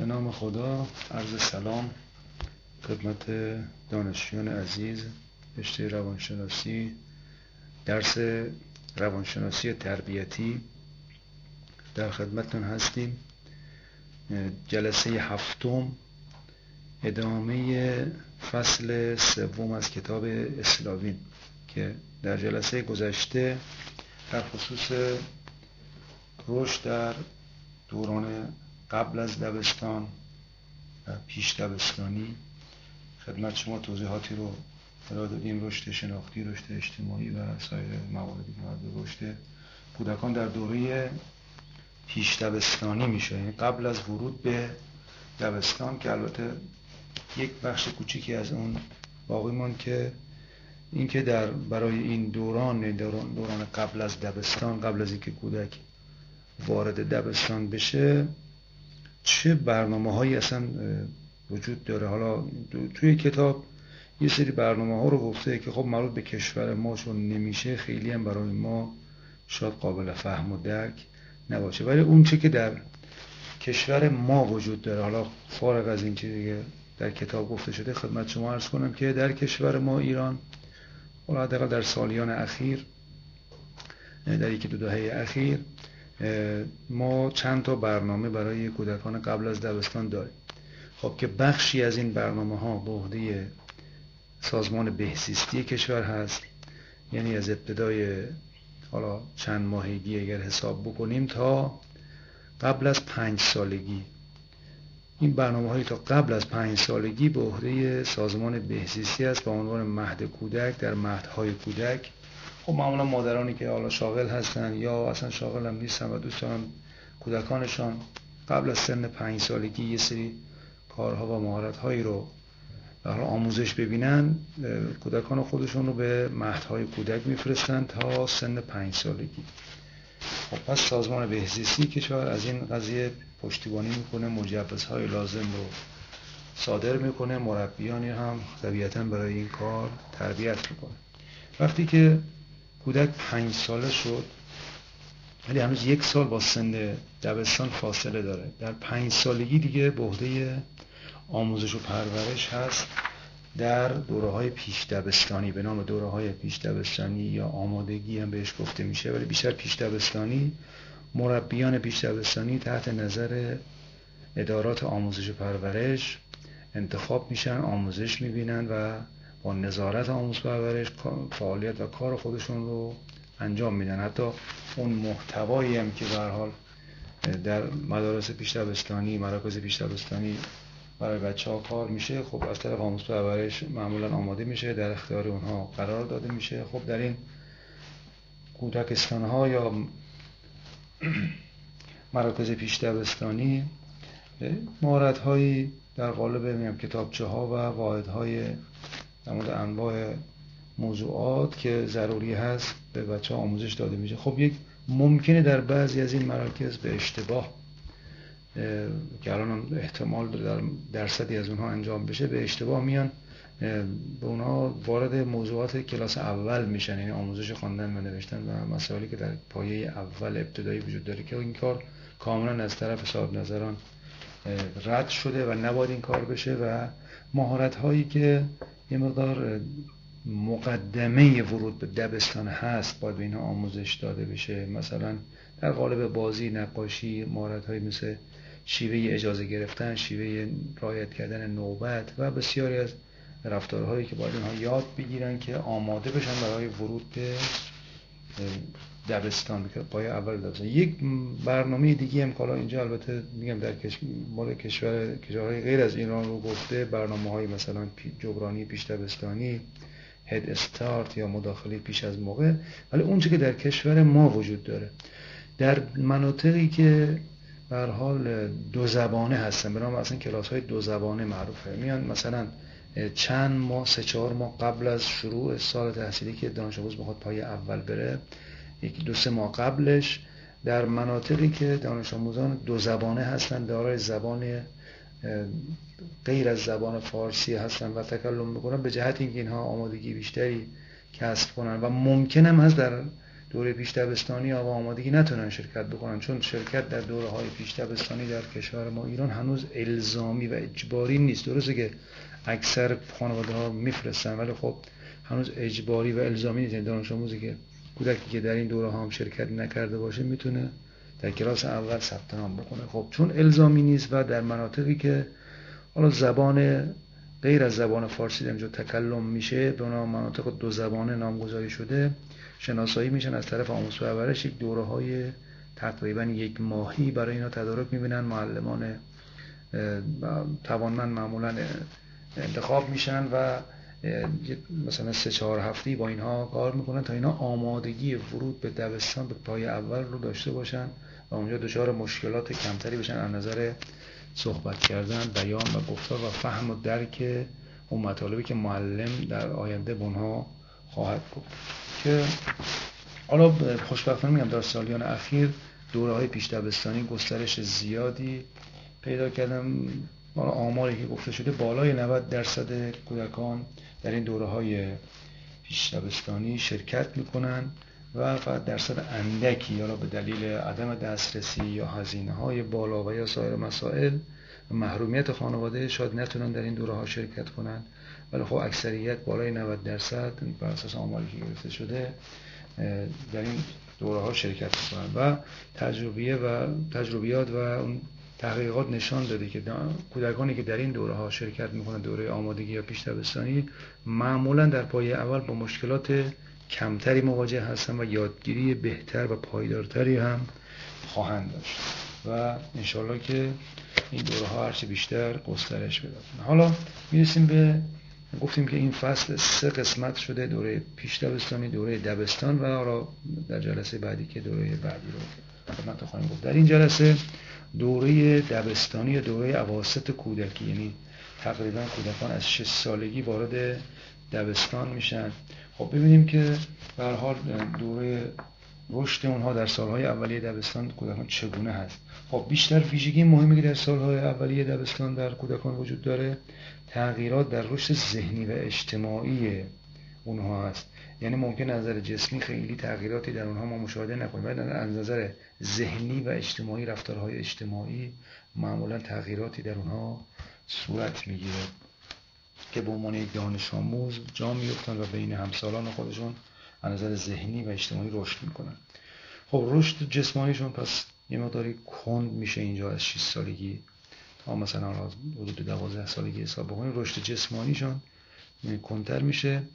به نام خدا. عرض سلام خدمت دانشجویان عزیز رشته روانشناسی، درس روانشناسی تربیتی در خدمتتون هستیم. جلسه هفتم، ادامه فصل سوم از کتاب اسلاوین که در جلسه گذشته در خصوص رشد در دوران قبل از دبستان و پیش دبستانی خدمت شما توضیحاتی رو ارائه دادیم. رشد شناختی، رشد اجتماعی و سایر مواردی که مربوط به رشد کودکان در دوره پیش دبستانی میشه، یعنی قبل از ورود به دبستان، که البته یک بخش کوچیکی از اون باقی ماند که اینکه برای این دوران قبل از دبستان، قبل از اینکه کودک وارد دبستان بشه، چه برنامه‌هایی اصلا وجود داره. حالا توی کتاب یه سری برنامه‌ها رو گفته که خب مربوط به کشور ما چون نمیشه، خیلی هم برای ما شاید قابل فهم و درک نباشه، ولی اون چه که در کشور ما وجود داره، حالا فارغ از این که دیگه در کتاب گفته شده، خدمت شما عرض کنم که در کشور ما ایران، حالا حداقل در سالیان اخیر، در یکی دو دهه اخیر، ما چند تا برنامه برای کودکان قبل از دبستان داریم. خب که بخشی از این برنامه ها به عهده سازمان بهزیستی کشور هست، یعنی از ابتدای حالا چند ماهگی اگر حساب بکنیم تا قبل از 5 سالگی، این برنامه هایی تا قبل از 5 سالگی به عهده سازمان بهزیستی است با عنوان مهد کودک. در مهدهای کودک خب معمولا مادرانی که حالا شاغل هستن یا اصلا شاغل هم نیستن و دوست دارن کودکانشان قبل از سن 5 سالگی یه سری کارها و مهارت‌هایی رو در حال آموزش ببینن، کودکان خودشون رو به مهدهای کودک میفرستن تا سن 5 سالگی. خب پس سازمان بهزیستی کشور از این قضیه پشتیبانی میکنه، مجوزهای لازم رو صادر میکنه، مربیانی هم طبیعتاً برای این کار تربیت میکنه. وقتی که کودک 5 ساله شد، ولی هنوز 1 سال با سن دبستان فاصله داره، در 5 سالگی دیگه به عهده آموزش و پرورش هست در دوره‌های پیش دبستانی، به نام دوره‌های پیش دبستانی یا آمادگی هم بهش گفته میشه، ولی بیشتر پیش دبستانی. مربیان پیش دبستانی تحت نظر ادارات آموزش و پرورش انتخاب میشن، آموزش میبینن و با نظارت آموزش و پرورش فعالیت و کار خودشون رو انجام میدن. حتی اون محتوایی هم که به هر حال در مدارس پیش دبستانی، مراکز پیش دبستانی برای بچه‌ها کار میشه، خب از طرف آموزش و پرورش معمولا آماده میشه، در اختیار اونها قرار داده میشه. خب در این کودکستان‌ها یا مراکز پیش دبستانی مهارت‌هایی در قالب کتابچه‌ها و واحدهای در مورد انواع موضوعات که ضروری هست به بچه‌ها آموزش داده میشه. خب یک ممکنه در بعضی از این مراکز به اشتباه، که الان احتمال در درصدی از اونها انجام بشه، به اشتباه میان به اونها وارد موضوعات کلاس اول میشن، یعنی آموزش خواندن و نوشتن و مسائلی که در پایه اول ابتدایی وجود داره، که این کار کاملا از طرف صاحب نظران رد شده و نباید این کار بشه. و مهارت هایی که یه مقدار مقدمه ورود به دبستان هست باید به اینها آموزش داده بشه، مثلا در قالب بازی، نقاشی، مهارت هایی مثل شیوه اجازه گرفتن، شیوه رعایت کردن نوبت و بسیاری از رفتارهایی که باید اینها یاد بگیرن که آماده بشن برای ورود به دبستان، پای اول دبستان. یک برنامه دیگه هم که اینجا البته میگم در کشورهای غیر از ایران رو گفته، برنامه‌های مثلا جبرانی پیش دبستانی، هد استارت یا مداخله پیش از موقع، ولی اون چیزی که در کشور ما وجود داره، در مناطقی که به هر حال دو زبانه هستن، به نام اصلا کلاس‌های دو زبانه معروفه، میان مثلا چند ماه، 3-4 ماه قبل از شروع سال تحصیلی که دانش آموز بخواد پای اول بره، 1-2-3 ماه قبلش، در مناطقی که دانش آموزان دو زبانه هستن، دارای زبان غیر از زبان فارسی هستن و تکلم میکنن، به جهت اینکه اینها آمادگی بیشتری کسب کنن و ممکن هم هست در دوره پیش دبستانی آقا آمادگی نتونن شرکت بکنن، چون شرکت در دوره های پیش دبستانی در کشور ما ایران هنوز الزامی و اجباری نیست. درسته که اکثر خانواده ها میفرستن، ولی خب هنوز اجباری و الزامی نیست. دانش آموزی که کودکی که در این دوره ها هم شرکت نکرده باشه میتونه در کلاس اول ثبت نام بکنه. خب چون الزامی نیست و در مناطقی که حالا زبان غیر از زبان فارسی در اینجا تکلم میشه، به اونها مناطق دو زبانه نامگذاری شده، شناسایی میشن از طرف آموزش و پرورش. یک دوره‌های تقریبا 1 ماهی برای اینا تدارک میبینن. معلمان توانمند معمولا انتخاب میشن و مثلا 3-4 هفته‌ای با اینها کار میکنن تا اینا آمادگی ورود به دبستان به پای اول رو داشته باشن و اونجا دچار مشکلات کمتری بشن از نظر صحبت کردن، بیان و گفتار و فهم و درک اون مطالبی که معلم در آینده به اونها خواهد گفت. که حالا خوشبختانه میگم در سالیان اخیر دوره‌های پیش دبستانی گسترش زیادی پیدا کردن. آماری که گفته شده بالای 90% کودکان در این دوره‌های پیش دبستانی شرکت میکنن و فقط درصد اندکی، حالا به دلیل عدم دسترسی یا هزینه‌های بالا و یا سایر مسائل و محرومیت خانواده شاید نتونن در این دوره‌ها شرکت کنن، ولی خب اکثریت بالای 90% بر اساس آماری که گرفته شده در این دوره‌ها شرکت میکنن و تجربیات و اون تحقیقات نشان داده که کودکانی که در این دوره‌ها شرکت میکنن، دوره آمادگی یا پیش دبستانی، معمولا در پایه اول با مشکلات کمتری مواجه هستن و یادگیری بهتر و پایدارتری هم خواهند داشت و انشالله که این دوره‌ها هرچه بیشتر گسترش پیدا کنه. حالا میرسیم به، گفتیم که این فصل 3 قسمت شده: دوره پیش دبستانی، دوره دبستان و حالا در جلسه بعدی که دوره بعدی رو خدمت خواهیم گفت. در این جلسه دوره دبستانی یا دوره اواسط کودکی، یعنی تقریبا کودکان از 6 سالگی وارد دبستان میشن. خب ببینیم که به هر حال دوره رشد اونها در سالهای اولیه دبستان کودکان چگونه هست. خب بیشتر ویژگی مهمی که در سالهای اولیه دبستان در کودکان وجود داره، تغییرات در رشد ذهنی و اجتماعی اونها هست. یعنی ممکن از نظر جسمی خیلی تغییراتی در اونها ما مشاهده نکنیم، ولی از نظر ذهنی و اجتماعی، رفتارهای اجتماعی، معمولا تغییراتی در اونها صورت میگیره که به عنوان یک دانش آموز جا میفتن و بین همسالان خودشون از نظر ذهنی و اجتماعی رشد میکنن. خب رشد جسمانیشون پس یه مقداری کند میشه اینجا از 6 سالگی تا مثلا حدود 12 سالگی حساب بکنیم. رشد جسمانیشون کندتر میشه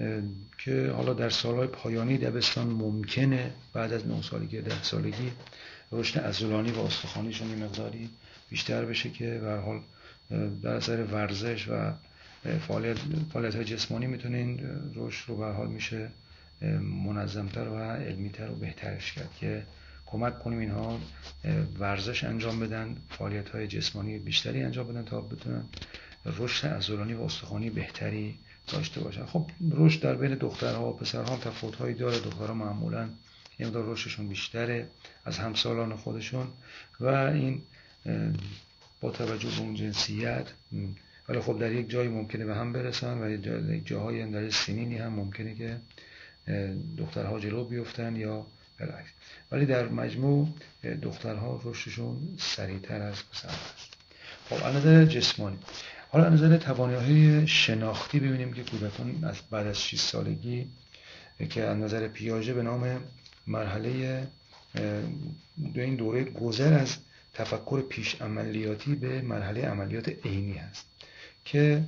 که حالا در سالهای پایانی دبستان ممکنه بعد از 9 سالگی 10 سالگی رشد عضلانی و استخوانیشون یه مقداری بیشتر بشه که به هر حال در اثر ورزش و فعالیت‌های جسمانی میتونین رشد رو به هر حال میشه منظمتر و علمیتر و بهترش کرد که کمک کنیم اینها ورزش انجام بدن، فعالیت‌های جسمانی بیشتری انجام بدن تا بتونن رشد عضلانی و استخوانی بهتری داشته باشن. خب رشد در بین دخترها و پسرها تفاوت‌هایی داره. دخترها معمولاً یه مقدار رشدشون بیشتره از همسالان خودشون و این با توجه به اون جنسیت، ولی خب در یک جایی ممکنه به هم برسن و یک جاهایی هم در سنینی هم ممکنه که دخترها جلو بیفتن یا بالعکس، ولی در مجموع دخترها رشدشون سریعتر از پسرها است. خب از نظر جسمانی، حالا از نظر توانایی‌های شناختی ببینیم که کودکان از بعد از 6 سالگی که از نظر پیاژه به نام مرحله دو این دوره گذر از تفکر پیش عملیاتی به مرحله عملیات عینی هست که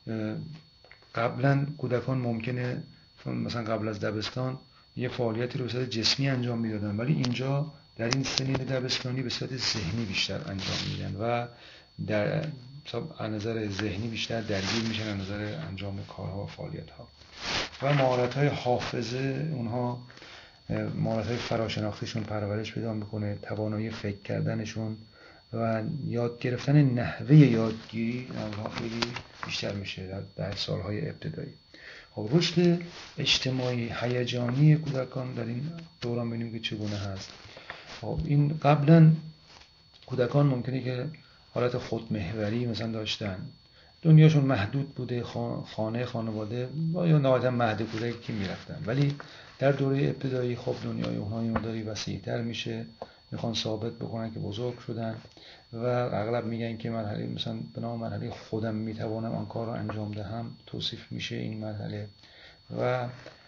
قبلا کودکان ممکنه مثلا قبل از دبستان یه فعالیتی رو به صورت جسمی انجام میدادن، ولی اینجا در این سنین دبستانی به صورت ذهنی بیشتر انجام میدن و در از نظر ذهنی بیشتر درگیر میشن از نظر انجام کارها و فعالیت‌ها و مهارت‌های حافظه اونها، مهارت‌های فراشناختیشون پرورش پیدا میکنه، توانایی فکر کردنشون و یاد گرفتن نحوه یادگیری اونها خیلی بیشتر میشه در سالهای ابتدایی. خب رشد اجتماعی هیجانی کودکان در این دوران ببینیم که چگونه هست. خب این قبلا کودکان ممکنه که حالت خودمحوری مثلا داشتن، دنیاشون محدود بوده، خانه خانواده یا نهایتا مهد کودکی که میرفتن، ولی در دوره ابتدایی خب دنیای اونها یه مقداری وسیع‌تر میشه، میخوان ثابت بکنن که بزرگ شدن و اغلب میگن که مرحله مثلا به نام مرحله خودم میتوانم آن کار رو انجام دهم توصیف میشه این مرحله و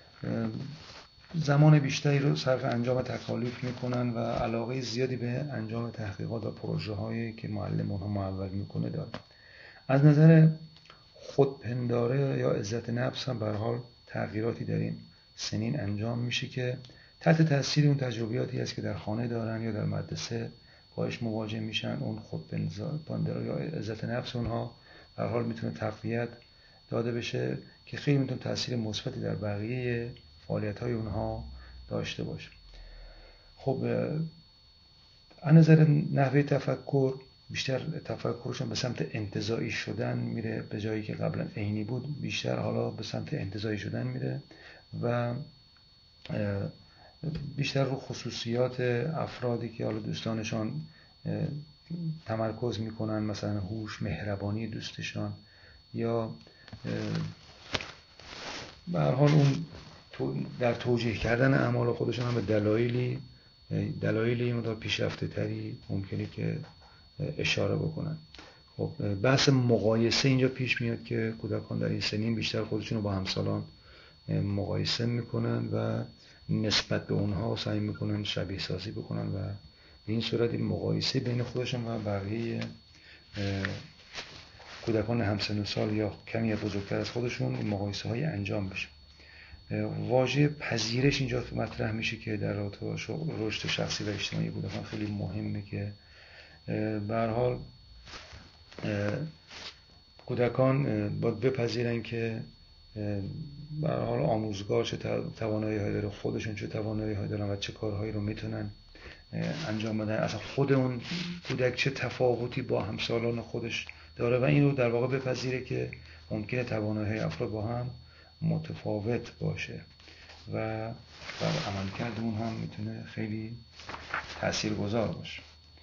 زمان بیشتری رو صرف انجام تکالیف میکنن و علاقه زیادی به انجام تحقیقات و پروژه هایی که معلم اونها محول میکنه داره. از نظر خودپنداره یا عزت نفس هم به هر حال تغییراتی در این سنین انجام میشه که تحت تاثیر اون تجربیاتی است که در خانه دارن یا در مدرسه باهاش مواجه میشن. اون خودپنداره یا عزت نفس اونها به هر حال میتونه تقویت داده بشه که خیلی میتونه تاثیر مثبتی در بقیه فعالیت‌های اونها داشته باشه. خب از نظر نحوه تفکر بیشتر تفکرشون به سمت انتزاعی شدن میره، به جایی که قبلا عینی بود بیشتر حالا به سمت انتزاعی شدن میره و بیشتر رو خصوصیات افرادی که حالا دوستانشان تمرکز میکنن، مثلا هوش، مهربانی دوستشان یا به هر حال اون در توجیه کردن اعمال خودشون هم به دلایلی مدار پیشرفته تری ممکنه که اشاره بکنن. خب بحث مقایسه اینجا پیش میاد که کودکان در این سنین بیشتر خودشون رو با همسالان مقایسه میکنن و نسبت به اونها سعی میکنن شبیه سازی بکنن و به این صورت این مقایسه بین خودشون و بقیه کودکان همسن و سال یا کمی بزرگتر از خودشون این مقایسه های انجام بشه. واژه پذیرش اینجا مطرح میشه که در رابطه با رشد شخصی و اجتماعی کودکان خیلی مهمه که به هر حال کودکان باید بپذیرن که به هر حال آموزگار چه توانایی‌هایی داره، خودشون چه توانایی‌هایی دارن و چه کارهایی رو میتونن انجام بدن، اصلا خود اون کودک چه تفاوتی با همسالان خودش داره و این رو در واقع بپذیره که ممکنه توانایی‌های افراد با هم متفاوت باشه و بر عملکرد اون هم میتونه خیلی تاثیرگذار باشه.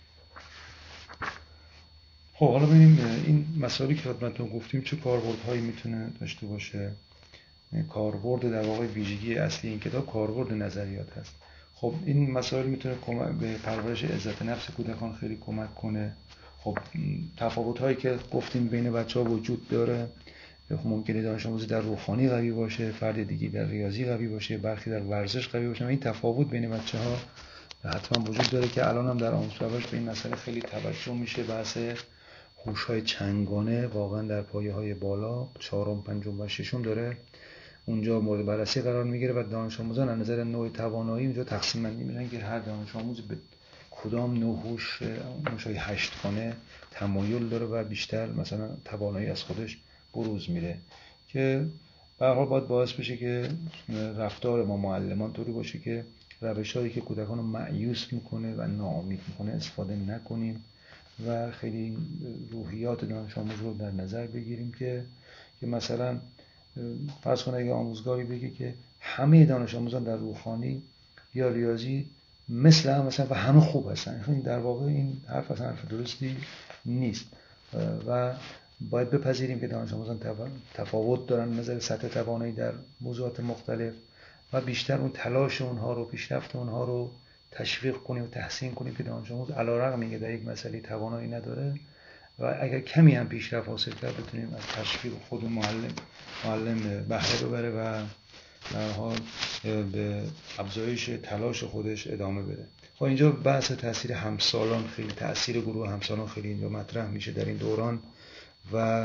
خب حالا ببینیم این مسائلی که خدمتتون گفتیم چه کاربردهایی میتونه داشته باشه. کاربرد در واقع ویژگی اصلی این کتاب کاربرد نظریات هست. خب این مسائل میتونه به پرورش عزت نفس کودکان خیلی کمک کنه. خب تفاوت‌هایی که گفتیم بین بچه‌ها وجود داره، ممکنه دانش آموزی در روحانی قوی باشه، فرد دیگه در ریاضی قوی باشه، برخی در ورزش قوی باشه. این تفاوت بین بچه‌ها حتما وجود داره که الان هم در آموزش پرورش به این مسئله خیلی توجه میشه. بحث هوش‌های چندگانه واقعا در پایه‌های بالا چهارم، پنجم و ششم داره اونجا مورد بررسی قرار میگیره و دانش آموزان از نظر نوع توانایی اونجا تقسیم بندی میشن که هر دانش آموز به کدام نوع هوش‌های 8 گانه تمایل داره و بیشتر مثلا توانایی از خودش بروز میره که به هر حال باید باعث بشه که رفتار ما معلمان طوری باشه که روش‌هایی که کودکان رو مایوس میکنه و ناامید میکنه استفاده نکنیم و خیلی روحیات دانش آموز رو در نظر بگیریم که مثلا فرض کنه اگه آموزگاری بگه که همه دانش آموزان در روحانی یا ریاضی مثل هم مثلا و همه خوب هستن، این در واقع این حرف اصلا حرف درستی نیست و باید بپذیریم که دانش آموزان تفاوت دارن نظر سطح توانایی در موضوعات مختلف و بیشتر اون تلاش اونها رو، پیشرفت اونها رو تشویق کنیم و تحسین کنیم که دانش آموز علیرغم اینکه در یک مسئله توانایی نداره و اگر کمی هم پیشرفت حاصل کرد بتونیم از تشویق خود معلم بهره ببره و در حال به افزایش تلاش خودش ادامه بده. خب اینجا بحث تاثیر همسالان خیلی، تاثیر گروه همسالان خیلی اینجا مطرح میشه در این دوران و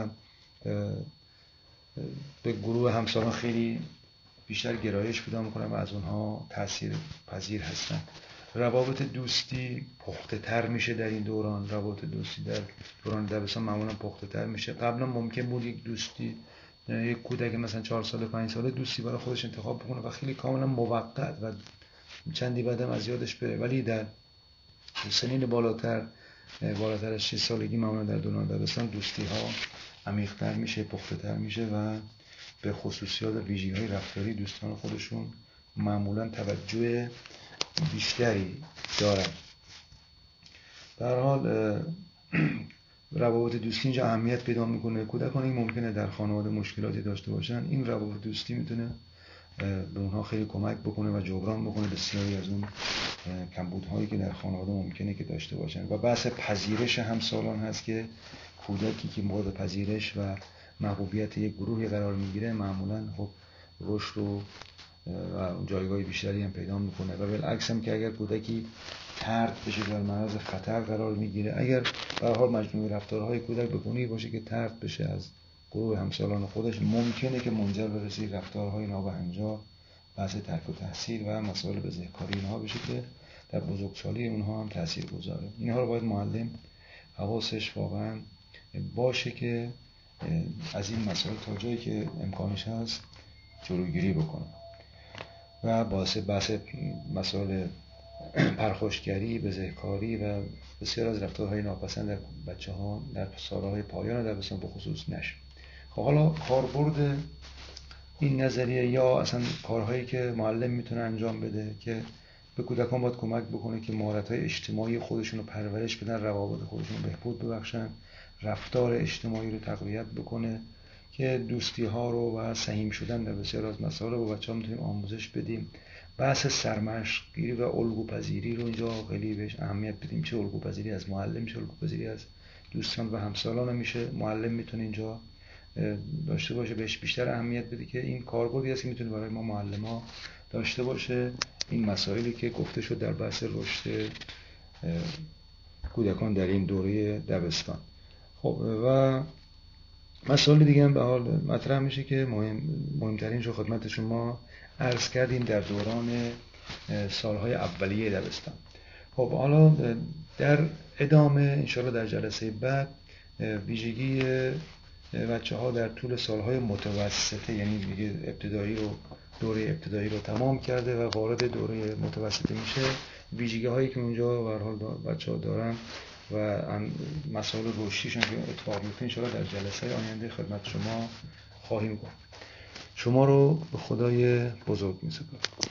به گروه همسالان خیلی بیشتر گرایش پیدا میکنن و از اونها تاثیر پذیر هستن. روابط دوستی پخته تر میشه در این دوران. روابط دوستی در دوران دبستان معمولا پخته تر میشه. قبلا ممکن بود یک دوستی، یک کودک مثلا 4 ساله 5 ساله دوستی برای خودش انتخاب بکنه و خیلی کاملا موقت و چندی بعدم از یادش بره، ولی در سنین بالاتر از 6 سالگی معمولا در دوران دبستان دوستی ها عمیق‌تر میشه، پخته تر میشه و به خصوصیات و ویژگی‌های رفتاری دوستان خودشون معمولا توجه بیشتری دارن. به هر حال روابط دوستی اینجا اهمیت پیدا میکنه. کودکان این ممکنه در خانواده مشکلاتی داشته باشن، این روابط دوستی میتونه به اونها خیلی کمک بکنه و جبران بکنه بسیاری از اون کمبودهایی که در خانواده ممکنه که داشته باشن. و بحث پذیرش همسالان هست که کودکی که مورد پذیرش و محبوبیت یک گروهی قرار میگیره معمولا خب رشد و جایگاه بیشتری هم پیدا میکنه. و بالعکس هم که اگر کودکی طرد بشه، در معرض خطر قرار میگیره، اگر به هر حال مجموعه رفتارهای کودک به گونه‌ای باشه که طرد بشه از گروه همسالان خودش، ممکنه که منجر به رسید رفتارهای نابهنجار، بحث ترک و تحصیل و مسائل بزهکاری اینها بشه که در بزرگسالی اونها هم تأثیر گذاره. اینها رو باید معلم حواسش واقعا باشه که از این مسائل تا جایی که امکانش هست جلوگیری بکنه. و بحث مسائل پرخاشگری، بزهکاری و بسیار از رفتارهای ناپسند در بچه‌ها در سالهای پایان دبستان به خصوص نشه. خب حالا کاربرد این نظریه یا اصلا کارهایی که معلم میتونه انجام بده که به کودکان باید کمک بکنه که مهارت‌های اجتماعی خودشون رو پرورش بدن، روابط خودشون رو بهبود ببخشن، رفتار اجتماعی رو تقویت بکنه، که دوستی ها رو و سهیم شدن در بسیار از مسائل رو با بچه‌ها میتونیم آموزش بدیم. بحث سرمشق گیری و الگوپذیری رو اینجا خیلی بهش اهمیت بدیم، چه الگوپذیری از معلم، چه الگوپذیری از دوستان و همسالان میشه. معلم میتونه اینجا داشته باشه، بهش بیشتر اهمیت بده که این کاربردی است که میتونه برای ما معلم‌ها داشته باشه. این مسائلی که گفته شد در بحث رشد کودکان در این دوره دبستان. خب و مسائل دیگه هم به حال مطرح میشه که مهمترین رو خدمت شما عرض کردیم در دوران سالهای اولیه دبستان. خب حالا در ادامه انشاءالله در جلسه بعد ویژگی بچه ها در طول سالهای متوسطه، یعنی دیگه ابتدایی رو دوره ابتدایی رو تمام کرده و وارد دوره متوسطه میشه، ویژگی هایی که اونجا به هر حال بچه ها دارن و مسائل رشدیشون که اتفاق میفته انشاءالله در جلسه آینده خدمت شما خواهیم گفت. شما رو به خدای بزرگ می‌سپارم.